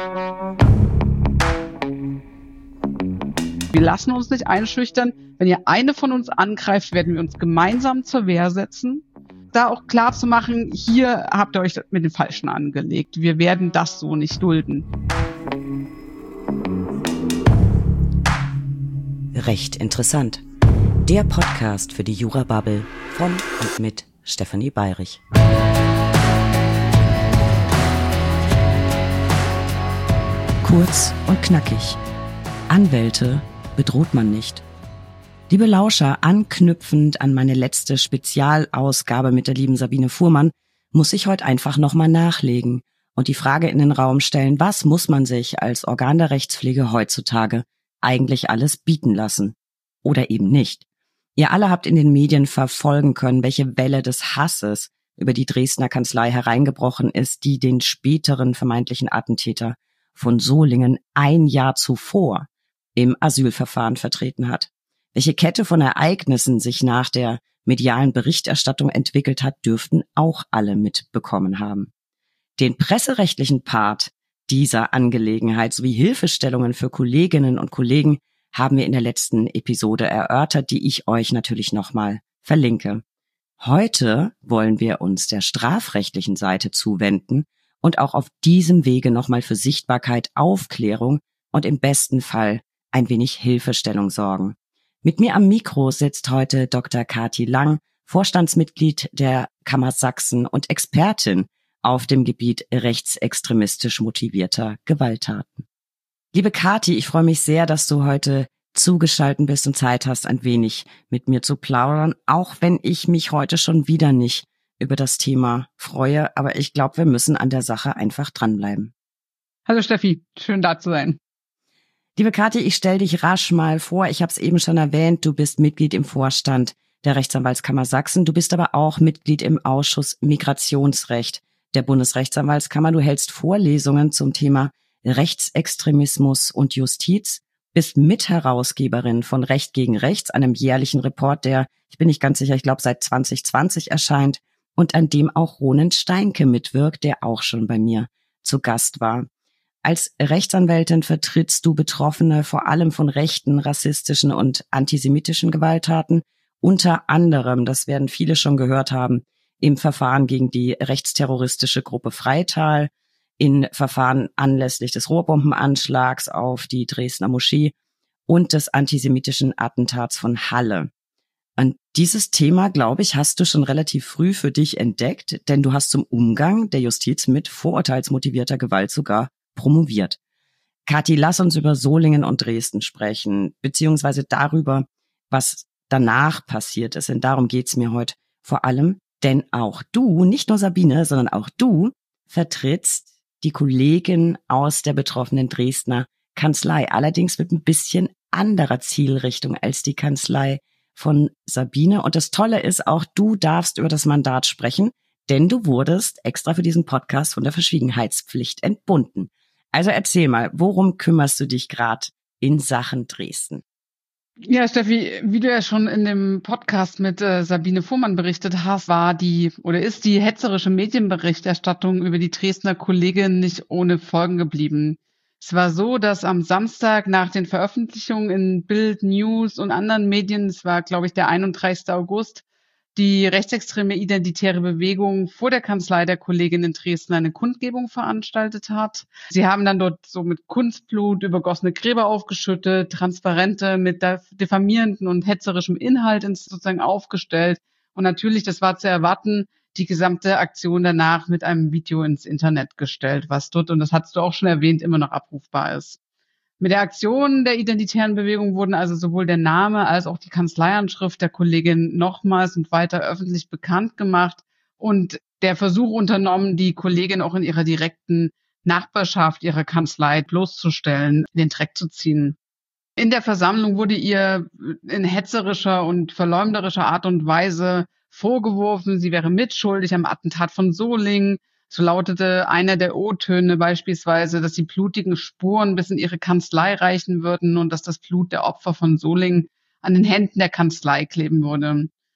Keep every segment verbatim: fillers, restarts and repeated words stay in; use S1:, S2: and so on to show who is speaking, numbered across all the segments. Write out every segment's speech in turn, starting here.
S1: Wir lassen uns nicht einschüchtern. Wenn ihr eine von uns angreift, werden wir uns gemeinsam zur Wehr setzen. Da auch klar zu machen, hier habt ihr euch mit den Falschen angelegt. Wir werden das so nicht dulden.
S2: Recht interessant. Der Podcast für die Jura-Bubble von und mit Stefanie Bayrich. Kurz und knackig. Anwälte bedroht man nicht. Liebe Lauscher, anknüpfend an meine letzte Spezialausgabe mit der lieben Sabine Fuhrmann, muss ich heute einfach nochmal nachlegen und die Frage in den Raum stellen, was muss man sich als Organ der Rechtspflege heutzutage eigentlich alles bieten lassen? Oder eben nicht. Ihr alle habt in den Medien verfolgen können, welche Welle des Hasses über die Dresdner Kanzlei hereingebrochen ist, die den späteren vermeintlichen Attentäter von Solingen ein Jahr zuvor im Asylverfahren vertreten hat. Welche Kette von Ereignissen sich nach der medialen Berichterstattung entwickelt hat, dürften auch alle mitbekommen haben. Den presserechtlichen Part dieser Angelegenheit sowie Hilfestellungen für Kolleginnen und Kollegen haben wir in der letzten Episode erörtert, die ich euch natürlich nochmal verlinke. Heute wollen wir uns der strafrechtlichen Seite zuwenden und auch auf diesem Wege nochmal für Sichtbarkeit, Aufklärung und im besten Fall ein wenig Hilfestellung sorgen. Mit mir am Mikro sitzt heute Doktor Kathi Lang, Vorstandsmitglied der Kammer Sachsen und Expertin auf dem Gebiet rechtsextremistisch motivierter Gewalttaten. Liebe Kathi, ich freue mich sehr, dass du heute zugeschaltet bist und Zeit hast, ein wenig mit mir zu plaudern, auch wenn ich mich heute schon wieder nicht über das Thema freue, aber ich glaube, wir müssen an der Sache einfach dranbleiben.
S1: Hallo Steffi, schön da zu sein.
S2: Liebe Kathi, ich stelle dich rasch mal vor. Ich habe es eben schon erwähnt, du bist Mitglied im Vorstand der Rechtsanwaltskammer Sachsen. Du bist aber auch Mitglied im Ausschuss Migrationsrecht der Bundesrechtsanwaltskammer. Du hältst Vorlesungen zum Thema Rechtsextremismus und Justiz, bist Mitherausgeberin von Recht gegen Rechts, einem jährlichen Report, der, ich bin nicht ganz sicher, ich glaube seit zwanzig zwanzig erscheint und an dem auch Ronen Steinke mitwirkt, der auch schon bei mir zu Gast war. Als Rechtsanwältin vertrittst du Betroffene vor allem von rechten, rassistischen und antisemitischen Gewalttaten, unter anderem, das werden viele schon gehört haben, im Verfahren gegen die rechtsterroristische Gruppe Freital, in Verfahren anlässlich des Rohrbombenanschlags auf die Dresdner Moschee und des antisemitischen Attentats von Halle. Und dieses Thema, glaube ich, hast du schon relativ früh für dich entdeckt, denn du hast zum Umgang der Justiz mit vorurteilsmotivierter Gewalt sogar promoviert. Kathi, lass uns über Solingen und Dresden sprechen, beziehungsweise darüber, was danach passiert ist. Und darum geht's mir heute vor allem, denn auch du, nicht nur Sabine, sondern auch du vertrittst die Kollegin aus der betroffenen Dresdner Kanzlei, allerdings mit ein bisschen anderer Zielrichtung als die Kanzlei von Sabine. Und das Tolle ist, auch du darfst über das Mandat sprechen, denn du wurdest extra für diesen Podcast von der Verschwiegenheitspflicht entbunden. Also erzähl mal, worum kümmerst du dich gerade in Sachen Dresden?
S1: Ja, Steffi, wie du ja schon in dem Podcast mit äh, Sabine Fuhrmann berichtet hast, war die oder ist die hetzerische Medienberichterstattung über die Dresdner Kollegin nicht ohne Folgen geblieben. Es war so, dass am Samstag nach den Veröffentlichungen in Bild, News und anderen Medien, es war, glaube ich, der einunddreißigste August, die rechtsextreme identitäre Bewegung vor der Kanzlei der Kollegin in Dresden eine Kundgebung veranstaltet hat. Sie haben dann dort so mit Kunstblut übergossene Gräber aufgeschüttet, Transparente mit diffamierenden und hetzerischem Inhalt sozusagen aufgestellt. Und natürlich, das war zu erwarten, die gesamte Aktion danach mit einem Video ins Internet gestellt, was dort, und das hast du auch schon erwähnt, immer noch abrufbar ist. Mit der Aktion der identitären Bewegung wurden also sowohl der Name als auch die Kanzleianschrift der Kollegin nochmals und weiter öffentlich bekannt gemacht und der Versuch unternommen, die Kollegin auch in ihrer direkten Nachbarschaft ihrer Kanzlei bloßzustellen, in den Dreck zu ziehen. In der Versammlung wurde ihr in hetzerischer und verleumderischer Art und Weise vorgeworfen, sie wäre mitschuldig am Attentat von Solingen. So lautete einer der O-Töne beispielsweise, dass die blutigen Spuren bis in ihre Kanzlei reichen würden und dass das Blut der Opfer von Solingen an den Händen der Kanzlei kleben würde.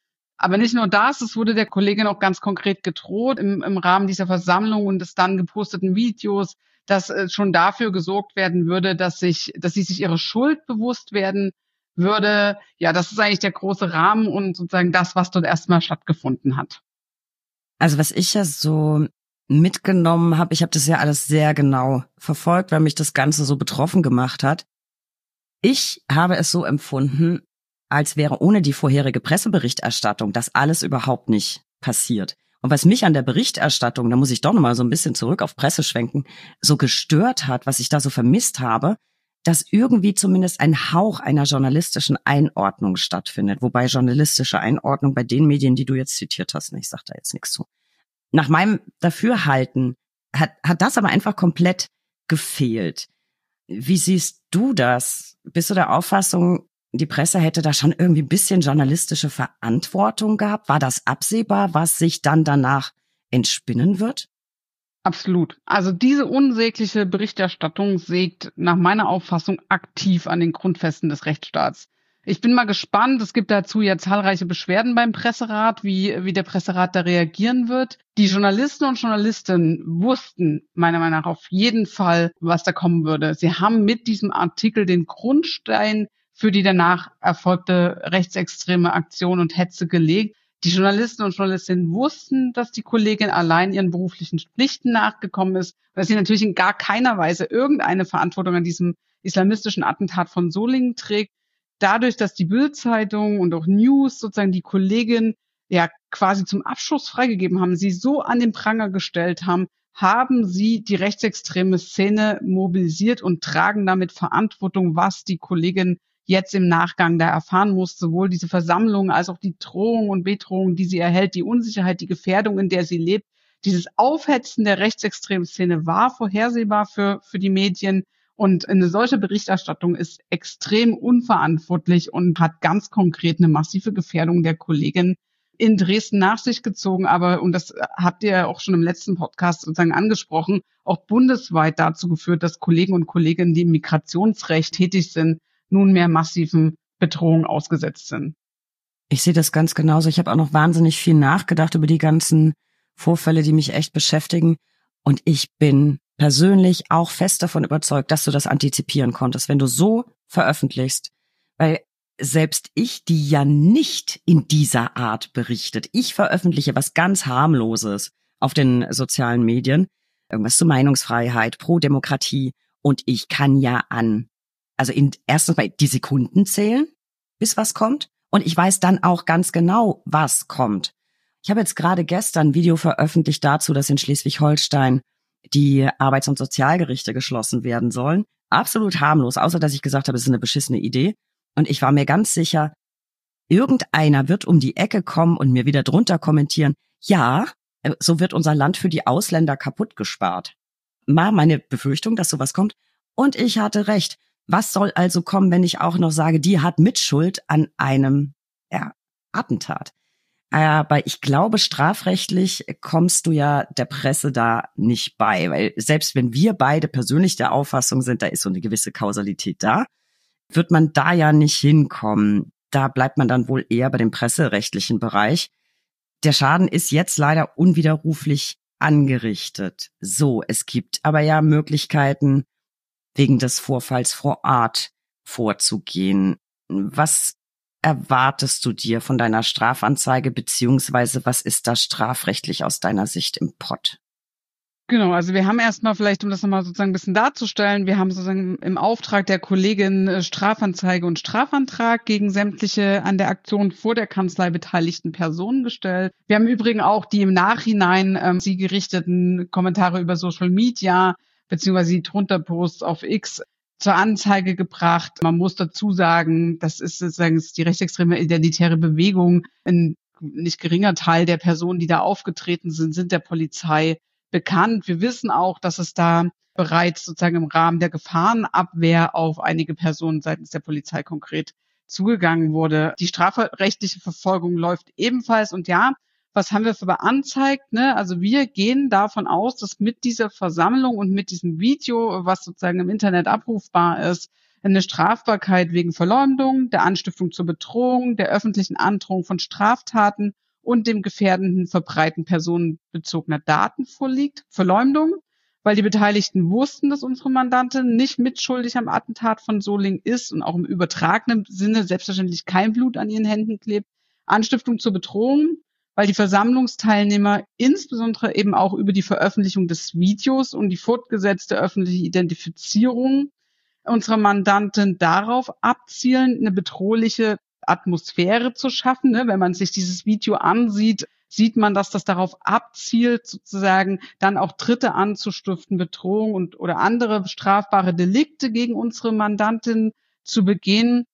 S1: Aber nicht nur das, es wurde der Kollegin auch ganz konkret gedroht im, im Rahmen dieser Versammlung und des dann geposteten Videos, dass äh, schon dafür gesorgt werden würde, dass sich, dass sie sich ihre Schuld bewusst werden würde. Ja, das ist eigentlich der große Rahmen und sozusagen das, was dort erstmal stattgefunden hat.
S2: Also was ich ja so mitgenommen habe, ich habe das ja alles sehr genau verfolgt, weil mich das Ganze so betroffen gemacht hat. Ich habe es so empfunden, als wäre ohne die vorherige Presseberichterstattung das alles überhaupt nicht passiert. Und was mich an der Berichterstattung, da muss ich doch nochmal so ein bisschen zurück auf Presse schwenken, so gestört hat, was ich da so vermisst habe, dass irgendwie zumindest ein Hauch einer journalistischen Einordnung stattfindet. Wobei journalistische Einordnung bei den Medien, die du jetzt zitiert hast, ich sag da jetzt nichts zu. Nach meinem Dafürhalten hat, hat das aber einfach komplett gefehlt. Wie siehst du das? Bist du der Auffassung, die Presse hätte da schon irgendwie ein bisschen journalistische Verantwortung gehabt? War das absehbar, was sich dann danach entspinnen wird?
S1: Absolut. Also diese unsägliche Berichterstattung sägt nach meiner Auffassung aktiv an den Grundfesten des Rechtsstaats. Ich bin mal gespannt. Es gibt dazu ja zahlreiche Beschwerden beim Presserat, wie, wie der Presserat da reagieren wird. Die Journalisten und Journalistinnen wussten meiner Meinung nach auf jeden Fall, was da kommen würde. Sie haben mit diesem Artikel den Grundstein für die danach erfolgte rechtsextreme Aktion und Hetze gelegt. Die Journalisten und Journalistinnen wussten, dass die Kollegin allein ihren beruflichen Pflichten nachgekommen ist, dass sie natürlich in gar keiner Weise irgendeine Verantwortung an diesem islamistischen Attentat von Solingen trägt. Dadurch, dass die Bild-Zeitung und auch News sozusagen die Kollegin ja quasi zum Abschuss freigegeben haben, sie so an den Pranger gestellt haben, haben sie die rechtsextreme Szene mobilisiert und tragen damit Verantwortung, was die Kollegin jetzt im Nachgang da erfahren muss, sowohl diese Versammlung als auch die Drohung und Bedrohung, die sie erhält, die Unsicherheit, die Gefährdung, in der sie lebt. Dieses Aufhetzen der rechtsextremen Szene war vorhersehbar für, für die Medien. Und eine solche Berichterstattung ist extrem unverantwortlich und hat ganz konkret eine massive Gefährdung der Kollegin in Dresden nach sich gezogen. Aber, und das habt ihr ja auch schon im letzten Podcast sozusagen angesprochen, auch bundesweit dazu geführt, dass Kollegen und Kolleginnen, die im Migrationsrecht tätig sind, nunmehr massiven Bedrohungen ausgesetzt sind.
S2: Ich sehe das ganz genauso. Ich habe auch noch wahnsinnig viel nachgedacht über die ganzen Vorfälle, die mich echt beschäftigen. Und ich bin persönlich auch fest davon überzeugt, dass du das antizipieren konntest, wenn du so veröffentlichst. Weil selbst ich, die ja nicht in dieser Art berichtet, ich veröffentliche was ganz Harmloses auf den sozialen Medien, irgendwas zur Meinungsfreiheit, pro Demokratie. Und ich kann ja an Also in, erstens mal die Sekunden zählen, bis was kommt. Und ich weiß dann auch ganz genau, was kommt. Ich habe jetzt gerade gestern ein Video veröffentlicht dazu, dass in Schleswig-Holstein die Arbeits- und Sozialgerichte geschlossen werden sollen. Absolut harmlos, außer dass ich gesagt habe, es ist eine beschissene Idee. Und ich war mir ganz sicher, irgendeiner wird um die Ecke kommen und mir wieder drunter kommentieren, ja, so wird unser Land für die Ausländer kaputt gespart. Mal meine Befürchtung, dass sowas kommt. Und ich hatte recht. Was soll also kommen, wenn ich auch noch sage, die hat Mitschuld an einem ja, Attentat? Aber ich glaube, strafrechtlich kommst du ja der Presse da nicht bei, weil selbst wenn wir beide persönlich der Auffassung sind, da ist so eine gewisse Kausalität da, wird man da ja nicht hinkommen. Da bleibt man dann wohl eher bei dem presserechtlichen Bereich. Der Schaden ist jetzt leider unwiderruflich angerichtet. So, es gibt aber ja Möglichkeiten, wegen des Vorfalls vor Ort vorzugehen. Was erwartest du dir von deiner Strafanzeige, beziehungsweise was ist da strafrechtlich aus deiner Sicht im Pott?
S1: Genau, also wir haben erstmal vielleicht, um das nochmal sozusagen ein bisschen darzustellen, wir haben sozusagen im Auftrag der Kollegin Strafanzeige und Strafantrag gegen sämtliche an der Aktion vor der Kanzlei beteiligten Personen gestellt. Wir haben übrigens auch die im Nachhinein ähm, sie gerichteten Kommentare über Social Media beziehungsweise die drunter Posts auf X zur Anzeige gebracht. Man muss dazu sagen, das ist sozusagen die rechtsextreme identitäre Bewegung. Ein nicht geringer Teil der Personen, die da aufgetreten sind, sind der Polizei bekannt. Wir wissen auch, dass es da bereits sozusagen im Rahmen der Gefahrenabwehr auf einige Personen seitens der Polizei konkret zugegangen wurde. Die strafrechtliche Verfolgung läuft ebenfalls. Und ja, was haben wir für beanzeigt? Ne? Also wir gehen davon aus, dass mit dieser Versammlung und mit diesem Video, was sozusagen im Internet abrufbar ist, eine Strafbarkeit wegen Verleumdung, der Anstiftung zur Bedrohung, der öffentlichen Androhung von Straftaten und dem gefährdenden Verbreiten personenbezogener Daten vorliegt. Verleumdung, weil die Beteiligten wussten, dass unsere Mandantin nicht mitschuldig am Attentat von Solingen ist und auch im übertragenen Sinne selbstverständlich kein Blut an ihren Händen klebt. Anstiftung zur Bedrohung, weil die Versammlungsteilnehmer insbesondere eben auch über die Veröffentlichung des Videos und die fortgesetzte öffentliche Identifizierung unserer Mandantin darauf abzielen, eine bedrohliche Atmosphäre zu schaffen. Ne? Wenn man sich dieses Video ansieht, sieht man, dass das darauf abzielt, sozusagen dann auch Dritte anzustiften, Bedrohung und oder andere strafbare Delikte gegen unsere Mandantin zu begehen.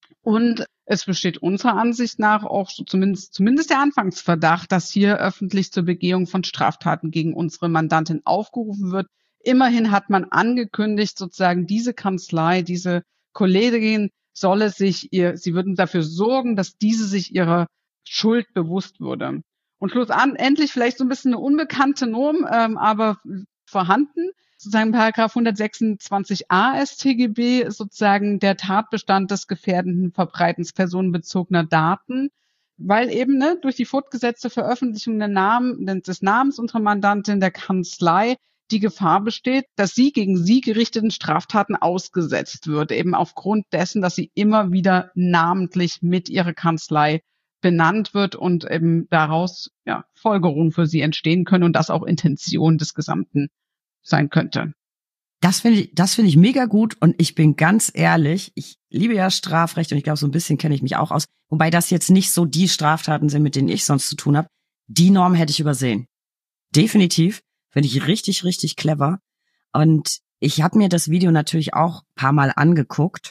S1: Und es besteht unserer Ansicht nach auch so zumindest, zumindest der Anfangsverdacht, dass hier öffentlich zur Begehung von Straftaten gegen unsere Mandantin aufgerufen wird. Immerhin hat man angekündigt, sozusagen diese Kanzlei, diese Kollegin solle sich ihr, sie würden dafür sorgen, dass diese sich ihrer Schuld bewusst würde. Und schlussendlich vielleicht so ein bisschen eine unbekannte Norm, ähm, aber vorhanden. Sozusagen Paragraph hundertsechsundzwanzig a S t G B ist sozusagen der Tatbestand des gefährdenden Verbreitens personenbezogener Daten, weil eben ne, durch die fortgesetzte Veröffentlichung der Namen, des Namens unserer Mandantin, der Kanzlei, die Gefahr besteht, dass sie gegen sie gerichteten Straftaten ausgesetzt wird, eben aufgrund dessen, dass sie immer wieder namentlich mit ihrer Kanzlei benannt wird und eben daraus ja, Folgerungen für sie entstehen können und das auch Intention des Gesamten sein könnte.
S2: Das finde ich, das finde ich mega gut und ich bin ganz ehrlich, ich liebe ja Strafrecht und ich glaube, so ein bisschen kenne ich mich auch aus, wobei das jetzt nicht so die Straftaten sind, mit denen ich sonst zu tun habe. Die Norm hätte ich übersehen. Definitiv, finde ich richtig, richtig clever. Und ich habe mir das Video natürlich auch ein paar Mal angeguckt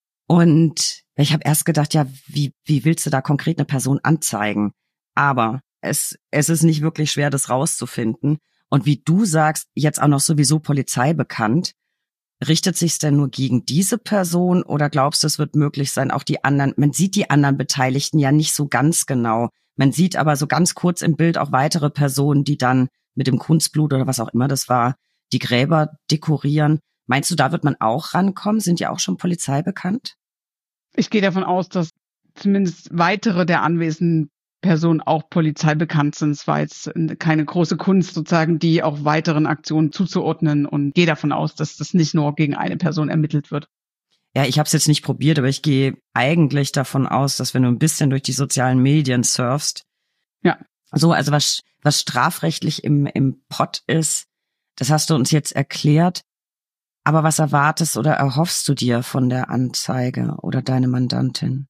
S2: und ich habe erst gedacht, ja, wie wie willst du da konkret eine Person anzeigen? Aber es es ist nicht wirklich schwer, das rauszufinden. Und wie du sagst, jetzt auch noch sowieso Polizei bekannt, richtet sich's denn nur gegen diese Person oder glaubst du, es wird möglich sein, auch die anderen, man sieht die anderen Beteiligten ja nicht so ganz genau. Man sieht aber so ganz kurz im Bild auch weitere Personen, die dann mit dem Kunstblut oder was auch immer das war, die Gräber dekorieren. Meinst du, da wird man auch rankommen? Sind ja auch schon Polizei bekannt?
S1: Ich gehe davon aus, dass zumindest weitere der anwesenden Personen auch Polizei bekannt sind. Es war jetzt keine große Kunst, sozusagen, die auch weiteren Aktionen zuzuordnen und gehe davon aus, dass das nicht nur gegen eine Person ermittelt wird.
S2: Ja, ich habe es jetzt nicht probiert, aber ich gehe eigentlich davon aus, dass wenn du ein bisschen durch die sozialen Medien surfst,
S1: ja,
S2: so, also was was strafrechtlich im im Pott ist, das hast du uns jetzt erklärt. Aber was erwartest oder erhoffst du dir von der Anzeige oder deine Mandantin?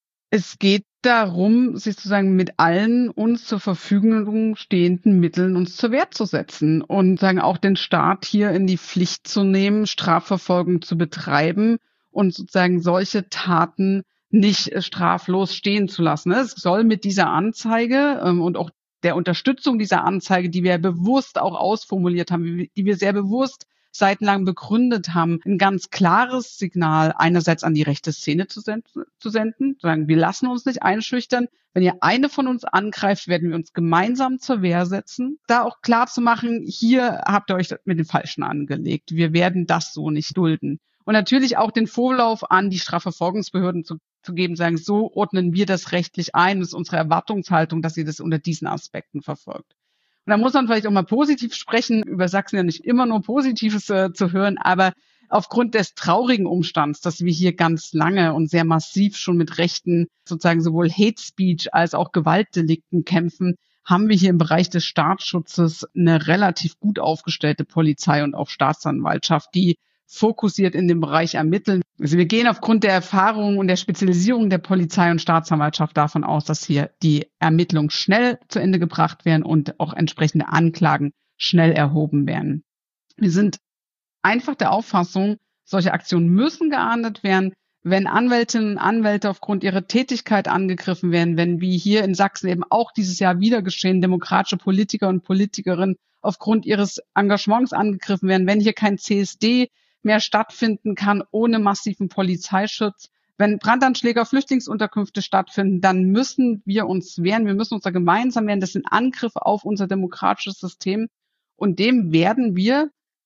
S1: Es geht darum, sich sozusagen mit allen uns zur Verfügung stehenden Mitteln uns zur Wehr zu setzen und sagen auch den Staat hier in die Pflicht zu nehmen, Strafverfolgung zu betreiben und sozusagen solche Taten nicht straflos stehen zu lassen. Es soll mit dieser Anzeige ähm, und auch der Unterstützung dieser Anzeige, die wir bewusst auch ausformuliert haben, die wir sehr bewusst seitenlang begründet haben, ein ganz klares Signal einerseits an die rechte Szene zu senden, zu senden, sagen, wir lassen uns nicht einschüchtern. Wenn ihr eine von uns angreift, werden wir uns gemeinsam zur Wehr setzen. Da auch klar zu machen, hier habt ihr euch mit den Falschen angelegt. Wir werden das so nicht dulden. Und natürlich auch den Vorlauf an die Strafverfolgungsbehörden zu, zu geben, sagen, so ordnen wir das rechtlich ein. Das ist unsere Erwartungshaltung, dass ihr das unter diesen Aspekten verfolgt. Und da muss man vielleicht auch mal positiv sprechen, über Sachsen ja nicht immer nur Positives äh, zu hören, aber aufgrund des traurigen Umstands, dass wir hier ganz lange und sehr massiv schon mit Rechten, sozusagen sowohl Hate Speech als auch Gewaltdelikten kämpfen, haben wir hier im Bereich des Staatsschutzes eine relativ gut aufgestellte Polizei und auch Staatsanwaltschaft, die fokussiert in dem Bereich ermitteln. Also wir gehen aufgrund der Erfahrung und der Spezialisierung der Polizei und Staatsanwaltschaft davon aus, dass hier die Ermittlungen schnell zu Ende gebracht werden und auch entsprechende Anklagen schnell erhoben werden. Wir sind einfach der Auffassung, solche Aktionen müssen geahndet werden, wenn Anwältinnen und Anwälte aufgrund ihrer Tätigkeit angegriffen werden, wenn wie hier in Sachsen eben auch dieses Jahr wieder geschehen, demokratische Politiker und Politikerinnen aufgrund ihres Engagements angegriffen werden, wenn hier kein C S D mehr stattfinden kann ohne massiven Polizeischutz. Wenn Brandanschläge auf Flüchtlingsunterkünfte stattfinden, dann müssen wir uns wehren, wir müssen uns da gemeinsam wehren. Das sind Angriffe auf unser demokratisches System und dem werden wir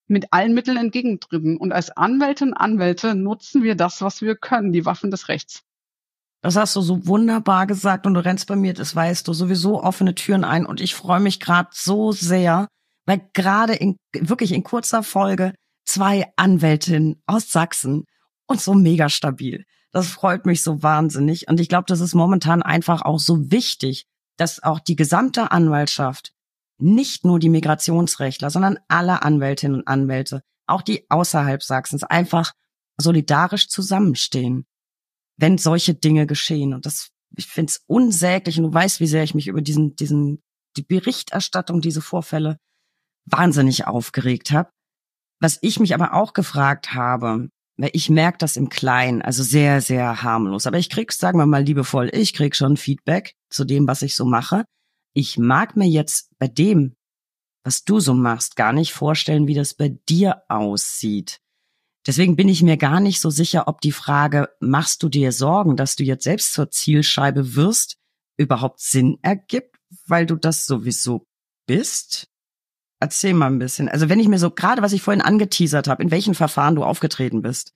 S1: mit allen Mitteln entgegentreten. Und als Anwältinnen und Anwälte nutzen wir das, was wir können, die Waffen des Rechts.
S2: Das hast du so wunderbar gesagt und du rennst bei mir, das weißt du, sowieso offene Türen ein und ich freue mich gerade so sehr, weil gerade in wirklich in kurzer Folge zwei Anwältinnen aus Sachsen und so mega stabil. Das freut mich so wahnsinnig und ich glaube, das ist momentan einfach auch so wichtig, dass auch die gesamte Anwaltschaft, nicht nur die Migrationsrechtler, sondern alle Anwältinnen und Anwälte, auch die außerhalb Sachsens, einfach solidarisch zusammenstehen, wenn solche Dinge geschehen. Und das, ich finde es unsäglich und du weißt, wie sehr ich mich über diesen, diesen, die Berichterstattung, diese Vorfälle wahnsinnig aufgeregt habe. Was ich mich aber auch gefragt habe, weil ich merke das im Kleinen, also sehr, sehr harmlos. Aber ich krieg, sagen wir mal liebevoll, ich krieg schon Feedback zu dem, was ich so mache. Ich mag mir jetzt bei dem, was du so machst, gar nicht vorstellen, wie das bei dir aussieht. Deswegen bin ich mir gar nicht so sicher, ob die Frage, machst du dir Sorgen, dass du jetzt selbst zur Zielscheibe wirst, überhaupt Sinn ergibt, weil du das sowieso bist? Erzähl mal ein bisschen. Also wenn ich mir so, gerade was ich vorhin angeteasert habe, in welchen Verfahren du aufgetreten bist,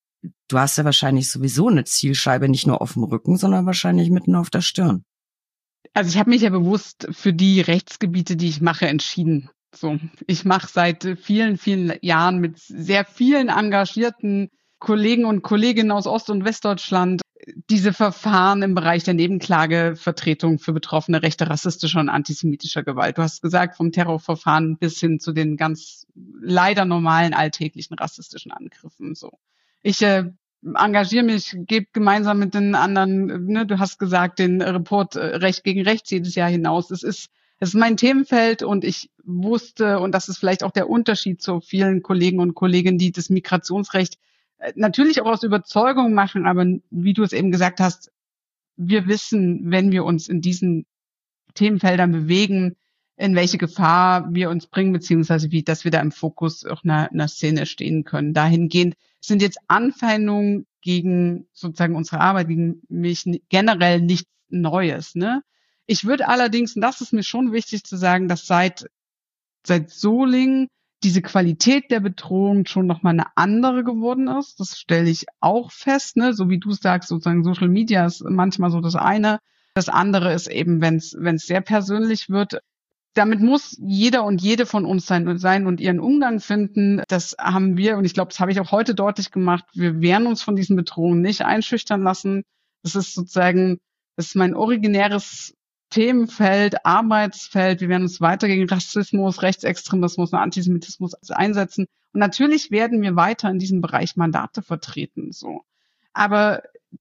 S2: du hast ja wahrscheinlich sowieso eine Zielscheibe nicht nur auf dem Rücken, sondern wahrscheinlich mitten auf der Stirn.
S1: Also ich habe mich ja bewusst für die Rechtsgebiete, die ich mache, entschieden. So, ich mache seit vielen, vielen Jahren mit sehr vielen engagierten Kollegen und Kolleginnen aus Ost- und Westdeutschland diese Verfahren im Bereich der Nebenklagevertretung für Betroffene rechter, rassistischer und antisemitischer Gewalt. Du hast gesagt, vom Terrorverfahren bis hin zu den ganz leider normalen alltäglichen rassistischen Angriffen. So, ich äh, engagiere mich, gebe gemeinsam mit den anderen, ne, du hast gesagt, den Report äh, Recht gegen Rechts jedes Jahr hinaus. Es ist Es ist mein Themenfeld und ich wusste, und das ist vielleicht auch der Unterschied zu vielen Kollegen und Kolleginnen, die das Migrationsrecht natürlich auch aus Überzeugung machen, aber wie du es eben gesagt hast, wir wissen, wenn wir uns in diesen Themenfeldern bewegen, in welche Gefahr wir uns bringen, beziehungsweise wie, dass wir da im Fokus auch einer, einer Szene stehen können. Dahingehend sind jetzt Anfeindungen gegen sozusagen unsere Arbeit, gegen mich generell nichts Neues, ne? Ich würde allerdings, und das ist mir schon wichtig zu sagen, dass seit, seit Solingen diese Qualität der Bedrohung schon nochmal eine andere geworden ist. Das stelle ich auch fest, ne? So wie du sagst, sozusagen Social Media ist manchmal so das eine. Das andere ist eben, wenn es, wenn es sehr persönlich wird. Damit muss jeder und jede von uns sein und sein und ihren Umgang finden. Das haben wir, und ich glaube, das habe ich auch heute deutlich gemacht. Wir werden uns von diesen Bedrohungen nicht einschüchtern lassen. Das ist sozusagen, das ist mein originäres Themenfeld, Arbeitsfeld. Wir werden uns weiter gegen Rassismus, Rechtsextremismus und Antisemitismus einsetzen. Und natürlich werden wir weiter in diesem Bereich Mandate vertreten, so. Aber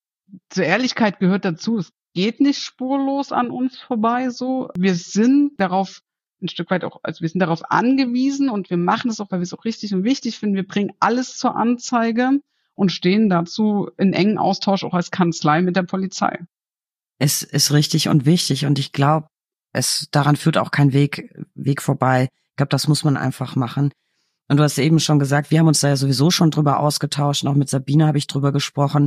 S1: zur Ehrlichkeit gehört dazu, es geht nicht spurlos an uns vorbei, so. Wir sind darauf ein Stück weit auch, also wir sind darauf angewiesen und wir machen es auch, weil wir es auch richtig und wichtig finden. Wir bringen alles zur Anzeige und stehen dazu in engen Austausch auch als Kanzlei mit der Polizei.
S2: Es ist richtig und wichtig und ich glaube, es daran führt auch kein Weg Weg vorbei. Ich glaube, das muss man einfach machen. Und du hast eben schon gesagt, wir haben uns da ja sowieso schon drüber ausgetauscht. Auch mit Sabine habe ich drüber gesprochen.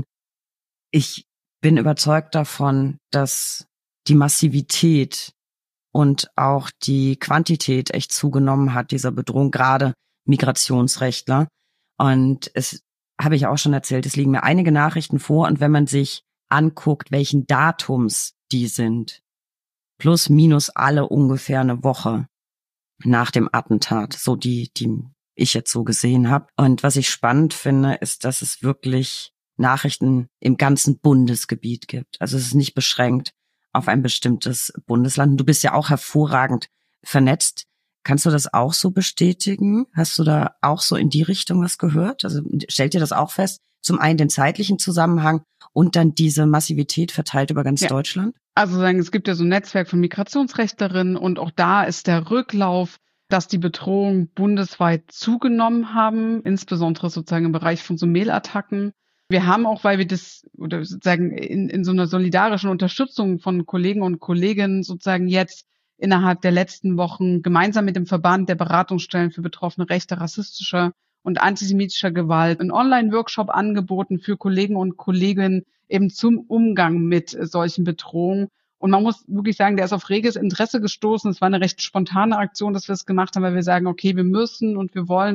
S2: Ich bin überzeugt davon, dass die Massivität und auch die Quantität echt zugenommen hat, dieser Bedrohung, gerade Migrationsrechtler. Und es habe ich auch schon erzählt, es liegen mir einige Nachrichten vor und wenn man sich anguckt, welchen Datums die sind, plus minus alle ungefähr eine Woche nach dem Attentat, so die, die ich jetzt so gesehen habe. Und was ich spannend finde, ist, dass es wirklich Nachrichten im ganzen Bundesgebiet gibt. Also es ist nicht beschränkt auf ein bestimmtes Bundesland. Und du bist ja auch hervorragend vernetzt. Kannst du das auch so bestätigen? Hast du da auch so in die Richtung was gehört? Also stellt ihr das auch fest? Zum einen den zeitlichen Zusammenhang und dann diese Massivität verteilt über ganz ja. Deutschland?
S1: Also sagen, es gibt ja so ein Netzwerk von Migrationsrechtlerinnen und auch da ist der Rücklauf, dass die Bedrohungen bundesweit zugenommen haben, insbesondere sozusagen im Bereich von so Mailattacken. Wir haben auch, weil wir das oder sozusagen in, in so einer solidarischen Unterstützung von Kollegen und Kolleginnen sozusagen jetzt innerhalb der letzten Wochen gemeinsam mit dem Verband der Beratungsstellen für Betroffene rechter, rassistischer und antisemitischer Gewalt einen Online-Workshop angeboten für Kollegen und Kolleginnen eben zum Umgang mit solchen Bedrohungen. Und man muss wirklich sagen, der ist auf reges Interesse gestoßen. Es war eine recht spontane Aktion, dass wir es gemacht haben, weil wir sagen, okay, wir müssen und wir wollen das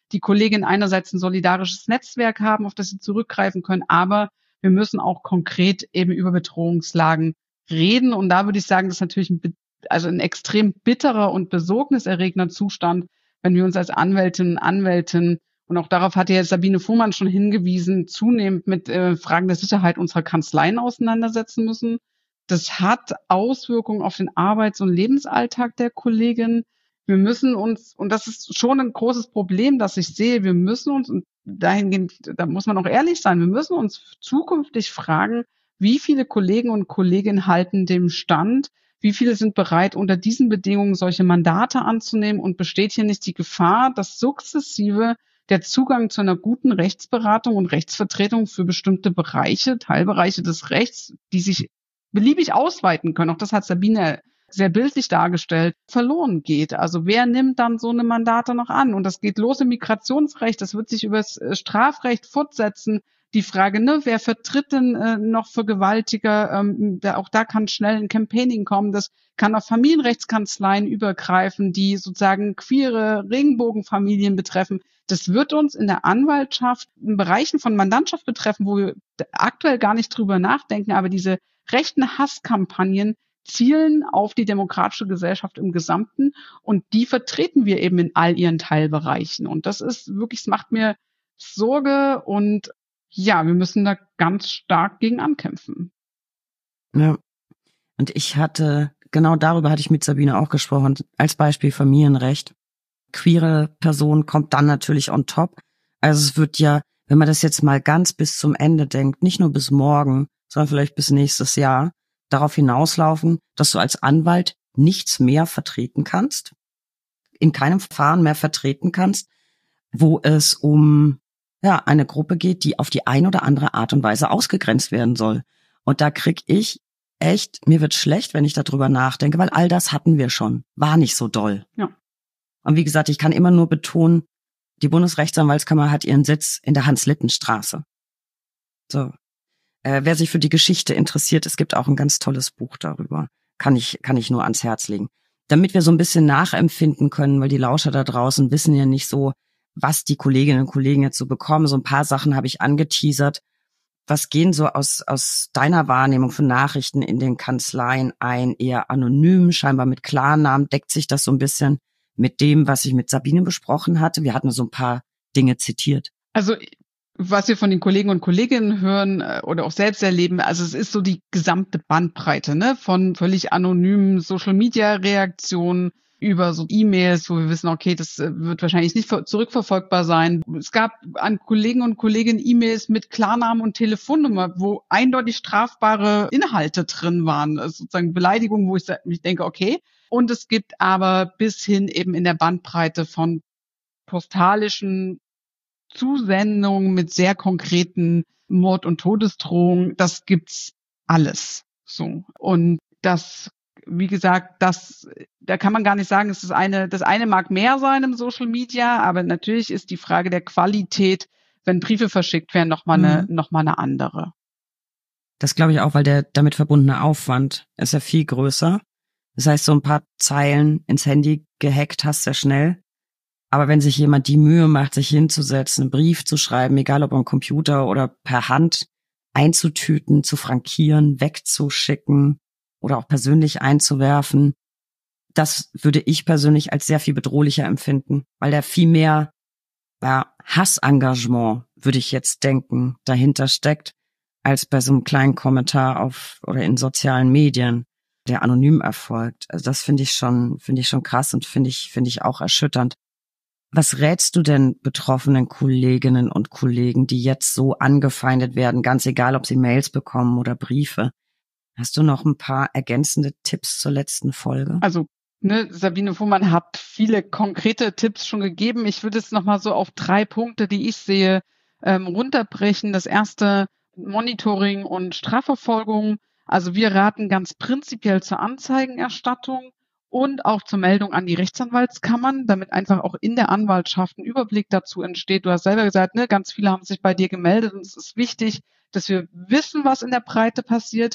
S1: die Kolleginnen einerseits ein solidarisches Netzwerk haben, auf das sie zurückgreifen können, aber wir müssen auch konkret eben über Bedrohungslagen reden. Und da würde ich sagen, das ist natürlich ein, also ein extrem bitterer und besorgniserregender Zustand, wenn wir uns als Anwältinnen und Anwälten, und auch darauf hat ja Sabine Fuhrmann schon hingewiesen, zunehmend mit äh, Fragen der Sicherheit unserer Kanzleien auseinandersetzen müssen. Das hat Auswirkungen auf den Arbeits- und Lebensalltag der Kolleginnen. Wir müssen uns, und das ist schon ein großes Problem, das ich sehe, wir müssen uns, und dahingehend, da muss man auch ehrlich sein, wir müssen uns zukünftig fragen, wie viele Kollegen und Kolleginnen halten dem stand, wie viele sind bereit, unter diesen Bedingungen solche Mandate anzunehmen, und besteht hier nicht die Gefahr, dass sukzessive der Zugang zu einer guten Rechtsberatung und Rechtsvertretung für bestimmte Bereiche, Teilbereiche des Rechts, die sich beliebig ausweiten können, auch das hat Sabine sehr bildlich dargestellt, verloren geht. Also wer nimmt dann so eine Mandate noch an? Und das geht los im Migrationsrecht, das wird sich über das Strafrecht fortsetzen. Die Frage, ne, wer vertritt denn äh, noch Vergewaltiger? Ähm, da, auch da kann schnell ein Campaigning kommen. Das kann auf Familienrechtskanzleien übergreifen, die sozusagen queere Regenbogenfamilien betreffen. Das wird uns in der Anwaltschaft in Bereichen von Mandantschaft betreffen, wo wir aktuell gar nicht drüber nachdenken. Aber diese rechten Hasskampagnen zielen auf die demokratische Gesellschaft im Gesamten, und die vertreten wir eben in all ihren Teilbereichen. Und das ist wirklich, es macht mir Sorge, und ja, wir müssen da ganz stark gegen ankämpfen.
S2: Ja, und ich hatte, genau darüber hatte ich mit Sabine auch gesprochen, als Beispiel Familienrecht. Queere Person kommt dann natürlich on top. Also es wird ja, wenn man das jetzt mal ganz bis zum Ende denkt, nicht nur bis morgen, sondern vielleicht bis nächstes Jahr, darauf hinauslaufen, dass du als Anwalt nichts mehr vertreten kannst, in keinem Verfahren mehr vertreten kannst, wo es um ja eine Gruppe geht, die auf die eine oder andere Art und Weise ausgegrenzt werden soll. Und da krieg ich echt, mir wird schlecht, wenn ich darüber nachdenke, weil all das hatten wir schon, war nicht so doll.
S1: Ja.
S2: Und wie gesagt, ich kann immer nur betonen, die Bundesrechtsanwaltskammer hat ihren Sitz in der Hans-Litten-Straße. So. Äh, wer sich für die Geschichte interessiert, es gibt auch ein ganz tolles Buch darüber. Kann ich, kann ich nur ans Herz legen. Damit wir so ein bisschen nachempfinden können, weil die Lauscher da draußen wissen ja nicht so, was die Kolleginnen und Kollegen jetzt so bekommen. So ein paar Sachen habe ich angeteasert. Was gehen so aus, aus deiner Wahrnehmung von Nachrichten in den Kanzleien ein? Eher anonym, scheinbar mit Klarnamen. Deckt sich das so ein bisschen mit dem, was ich mit Sabine besprochen hatte? Wir hatten so ein paar Dinge zitiert.
S1: Also was wir von den Kollegen und Kolleginnen hören äh, oder auch selbst erleben, also es ist so die gesamte Bandbreite, ne, von völlig anonymen Social-Media-Reaktionen über so E-Mails, wo wir wissen, okay, das äh, wird wahrscheinlich nicht zurückverfolgbar sein. Es gab an Kollegen und Kolleginnen E-Mails mit Klarnamen und Telefonnummer, wo eindeutig strafbare Inhalte drin waren, also sozusagen Beleidigungen, wo ich, ich denke, okay. Und es gibt aber bis hin eben in der Bandbreite von postalischen Zusendungen mit sehr konkreten Mord- und Todesdrohungen, das gibt's alles. So. Und das, wie gesagt, das, da kann man gar nicht sagen, es ist eine, das eine mag mehr sein im Social Media, aber natürlich ist die Frage der Qualität, wenn Briefe verschickt werden, nochmal eine, mhm. noch mal eine andere.
S2: Das glaube ich auch, weil der damit verbundene Aufwand ist ja viel größer. Das heißt, so ein paar Zeilen ins Handy gehackt hast, sehr schnell. Aber wenn sich jemand die Mühe macht, sich hinzusetzen, einen Brief zu schreiben, egal ob am Computer oder per Hand, einzutüten, zu frankieren, wegzuschicken oder auch persönlich einzuwerfen, das würde ich persönlich als sehr viel bedrohlicher empfinden, weil da viel mehr ja, Hassengagement, würde ich jetzt denken, dahinter steckt, als bei so einem kleinen Kommentar auf oder in sozialen Medien, der anonym erfolgt. Also das finde ich schon, finde ich schon krass und finde ich, finde ich auch erschütternd. Was rätst du denn betroffenen Kolleginnen und Kollegen, die jetzt so angefeindet werden, ganz egal, ob sie Mails bekommen oder Briefe? Hast du noch ein paar ergänzende Tipps zur letzten Folge?
S1: Also, ne, Sabine Fuhrmann hat viele konkrete Tipps schon gegeben. Ich würde es nochmal so auf drei Punkte, die ich sehe, ähm, runterbrechen. Das erste, Monitoring und Strafverfolgung. Also wir raten ganz prinzipiell zur Anzeigenerstattung und auch zur Meldung an die Rechtsanwaltskammern, damit einfach auch in der Anwaltschaft ein Überblick dazu entsteht. Du hast selber gesagt, ne, ganz viele haben sich bei dir gemeldet und es ist wichtig, dass wir wissen, was in der Breite passiert.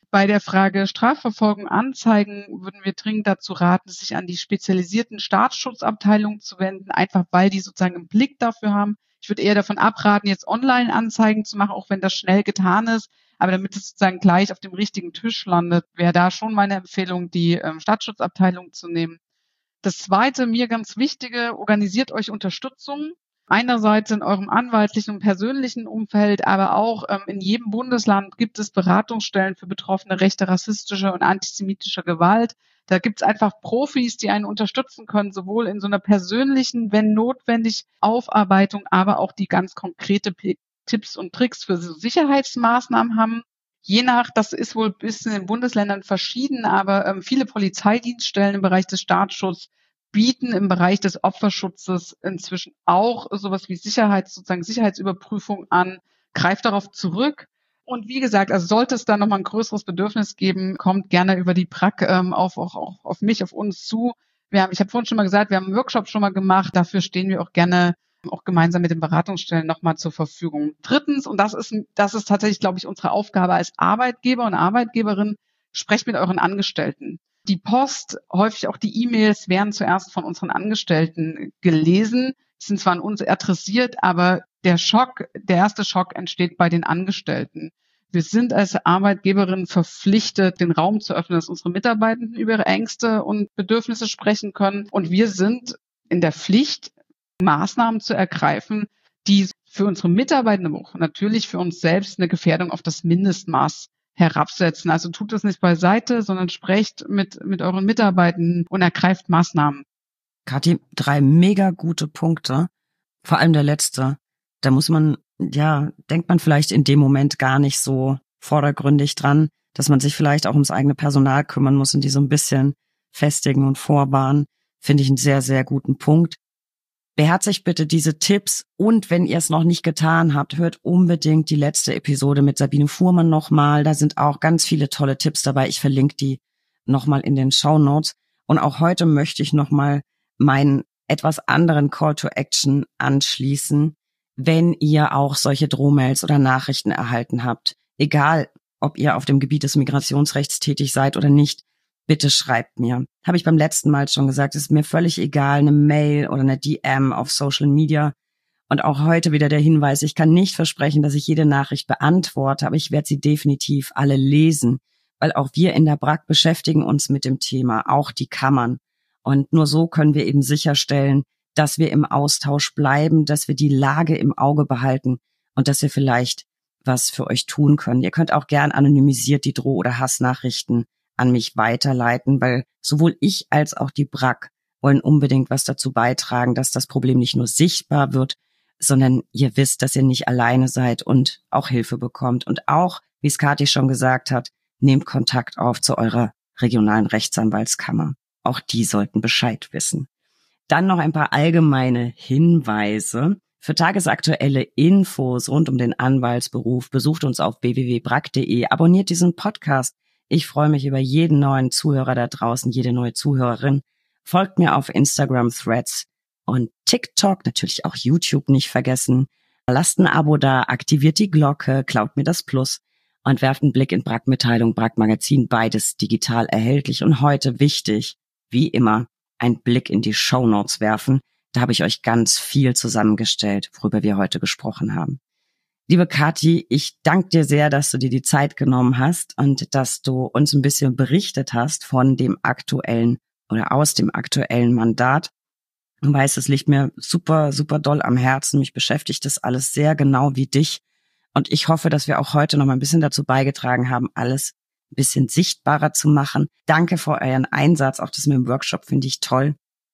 S1: Bei der Frage Strafverfolgung, Anzeigen würden wir dringend dazu raten, sich an die spezialisierten Staatsschutzabteilungen zu wenden, einfach weil die sozusagen einen Blick dafür haben. Ich würde eher davon abraten, jetzt Online-Anzeigen zu machen, auch wenn das schnell getan ist. Aber damit es sozusagen gleich auf dem richtigen Tisch landet, wäre da schon meine Empfehlung, die ähm, Staatsschutzabteilung zu nehmen. Das Zweite, mir ganz Wichtige, organisiert euch Unterstützung. Einerseits in eurem anwaltlichen und persönlichen Umfeld, aber auch ähm, in jedem Bundesland gibt es Beratungsstellen für Betroffene rechter, rassistischer und antisemitischer Gewalt. Da gibt es einfach Profis, die einen unterstützen können, sowohl in so einer persönlichen, wenn notwendig, Aufarbeitung, aber auch die ganz konkrete P- Tipps und Tricks für so Sicherheitsmaßnahmen haben. Je nach, das ist wohl bis in den Bundesländern verschieden, aber ähm, viele Polizeidienststellen im Bereich des Staatsschutzes bieten im Bereich des Opferschutzes inzwischen auch sowas wie Sicherheits, sozusagen Sicherheitsüberprüfung an, greift darauf zurück. Und wie gesagt, also sollte es da nochmal ein größeres Bedürfnis geben, kommt gerne über die P R A G ähm, auf, auch, auch auf mich, auf uns zu. Wir haben, ich habe vorhin schon mal gesagt, wir haben einen Workshop schon mal gemacht, dafür stehen wir auch gerne auch gemeinsam mit den Beratungsstellen nochmal zur Verfügung. Drittens, und das ist, das ist tatsächlich, glaube ich, unsere Aufgabe als Arbeitgeber und Arbeitgeberin, sprecht mit euren Angestellten. Die Post, häufig auch die E-Mails werden zuerst von unseren Angestellten gelesen, sind zwar an uns adressiert, aber der Schock, der erste Schock entsteht bei den Angestellten. Wir sind als Arbeitgeberin verpflichtet, den Raum zu öffnen, dass unsere Mitarbeitenden über ihre Ängste und Bedürfnisse sprechen können. Und wir sind in der Pflicht, Maßnahmen zu ergreifen, die für unsere Mitarbeitenden, aber auch natürlich für uns selbst eine Gefährdung auf das Mindestmaß herabsetzen. Also tut es nicht beiseite, sondern sprecht mit, mit euren Mitarbeitenden und ergreift Maßnahmen.
S2: Kathi, drei mega gute Punkte. Vor allem der letzte. Da muss man, ja, denkt man vielleicht in dem Moment gar nicht so vordergründig dran, dass man sich vielleicht auch ums eigene Personal kümmern muss und die so ein bisschen festigen und vorwarnen. Finde ich einen sehr, sehr guten Punkt. Beherzigt bitte diese Tipps und wenn ihr es noch nicht getan habt, hört unbedingt die letzte Episode mit Sabine Fuhrmann nochmal. Da sind auch ganz viele tolle Tipps dabei. Ich verlinke die nochmal in den Shownotes. Und auch heute möchte ich nochmal meinen etwas anderen Call to Action anschließen, wenn ihr auch solche Drohmails oder Nachrichten erhalten habt. Egal, ob ihr auf dem Gebiet des Migrationsrechts tätig seid oder nicht. Bitte schreibt mir. Habe ich beim letzten Mal schon gesagt, ist mir völlig egal, eine Mail oder eine D M auf Social Media. Und auch heute wieder der Hinweis, ich kann nicht versprechen, dass ich jede Nachricht beantworte, aber ich werde sie definitiv alle lesen, weil auch wir in der B R A G beschäftigen uns mit dem Thema, auch die Kammern. Und nur so können wir eben sicherstellen, dass wir im Austausch bleiben, dass wir die Lage im Auge behalten und dass wir vielleicht was für euch tun können. Ihr könnt auch gern anonymisiert die Droh- oder Hassnachrichten an mich weiterleiten, weil sowohl ich als auch die B R A G wollen unbedingt was dazu beitragen, dass das Problem nicht nur sichtbar wird, sondern ihr wisst, dass ihr nicht alleine seid und auch Hilfe bekommt. Und auch, wie es Kathi schon gesagt hat, nehmt Kontakt auf zu eurer regionalen Rechtsanwaltskammer. Auch die sollten Bescheid wissen. Dann noch ein paar allgemeine Hinweise. Für tagesaktuelle Infos rund um den Anwaltsberuf besucht uns auf w w w punkt b r a g punkt d e, abonniert diesen Podcast. Ich freue mich über jeden neuen Zuhörer da draußen, jede neue Zuhörerin. Folgt mir auf Instagram, Threads und TikTok, natürlich auch YouTube nicht vergessen. Lasst ein Abo da, aktiviert die Glocke, klaut mir das Plus und werft einen Blick in B R A G-Mitteilung, B R A G-Magazin, beides digital erhältlich. Und heute wichtig, wie immer, ein Blick in die Shownotes werfen. Da habe ich euch ganz viel zusammengestellt, worüber wir heute gesprochen haben. Liebe Kathi, ich danke dir sehr, dass du dir die Zeit genommen hast und dass du uns ein bisschen berichtet hast von dem aktuellen oder aus dem aktuellen Mandat. Du weißt, es liegt mir super, super doll am Herzen. Mich beschäftigt das alles sehr genau wie dich. Und ich hoffe, dass wir auch heute noch mal ein bisschen dazu beigetragen haben, alles ein bisschen sichtbarer zu machen. Danke für euren Einsatz. Auch das mit dem Workshop finde ich toll.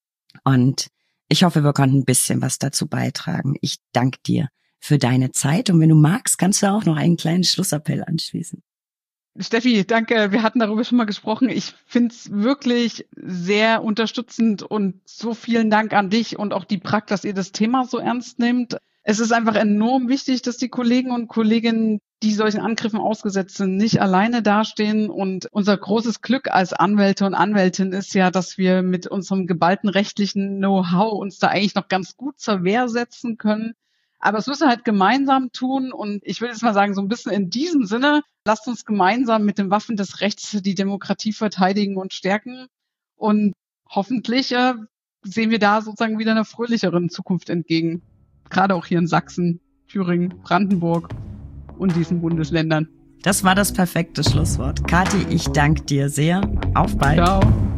S2: Und ich hoffe, wir konnten ein bisschen was dazu beitragen. Ich danke dir für deine Zeit. Und wenn du magst, kannst du auch noch einen kleinen Schlussappell anschließen.
S1: Steffi, danke. Wir hatten darüber schon mal gesprochen. Ich finde es wirklich sehr unterstützend und so vielen Dank an dich und auch die B R A G, dass ihr das Thema so ernst nehmt. Es ist einfach enorm wichtig, dass die Kollegen und Kolleginnen, die solchen Angriffen ausgesetzt sind, nicht alleine dastehen. Und unser großes Glück als Anwälte und Anwältin ist ja, dass wir mit unserem geballten rechtlichen Know-how uns da eigentlich noch ganz gut zur Wehr setzen können. Aber es müssen wir halt gemeinsam tun. Und ich will jetzt mal sagen, so ein bisschen in diesem Sinne, lasst uns gemeinsam mit den Waffen des Rechts die Demokratie verteidigen und stärken. Und hoffentlich äh, sehen wir da sozusagen wieder einer fröhlicheren Zukunft entgegen. Gerade auch hier in Sachsen, Thüringen, Brandenburg und diesen Bundesländern.
S2: Das war das perfekte Schlusswort. Kathi, ich danke dir sehr. Auf bald.
S1: Ciao.